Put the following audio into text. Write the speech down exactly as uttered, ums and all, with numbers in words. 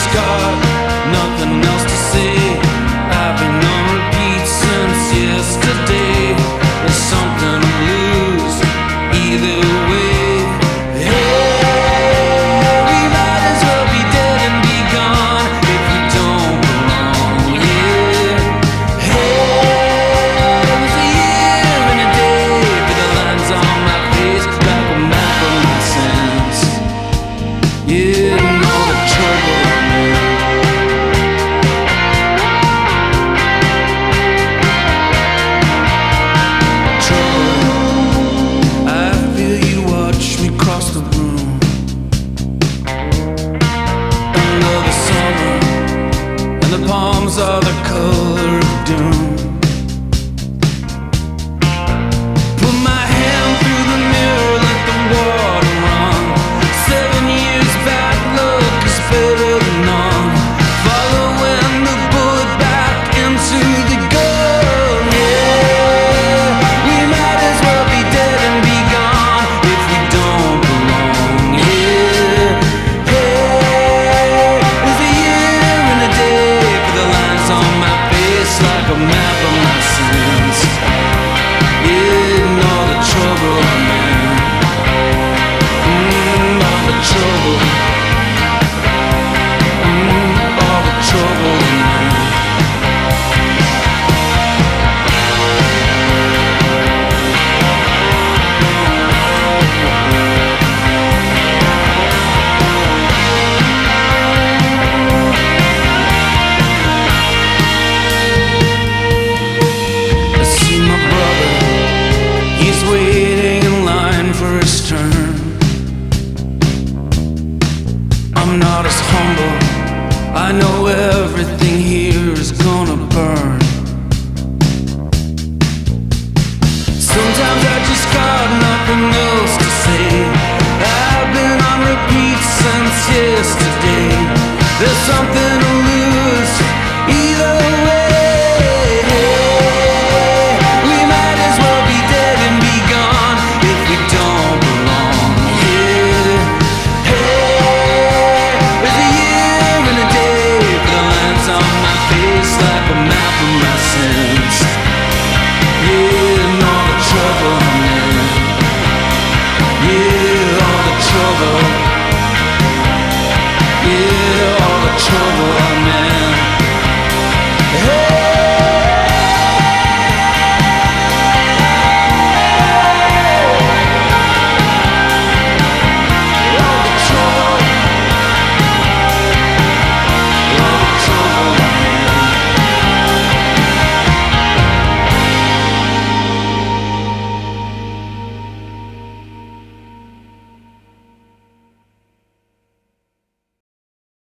just got nothing else to say. I've been on repeat since yesterday. There's something to lose either way. Hey, we might as well be dead and be gone if we don't belong. Yeah. Hey, it was a year and a day with the lines on my face like a map of my sins. Yeah, and all the trouble. Palms are the color of doom. Put my hand through the mirror, let the water run. Seven years back, look is better than none. Following the bullet back into the gun. Yeah, we might as well be dead and be gone if we don't belong. Yeah, hey, it's a year and a day. On my face like a map of my sins. Yeah, and all the trouble I'm in. Mm, all the trouble. Mm, all the trouble I'm in. Waiting in line for his turn. I'm not as humble. I know everything here is gonna burn. Sometimes I just got nothing else to say. I've been on repeat since yesterday. There's something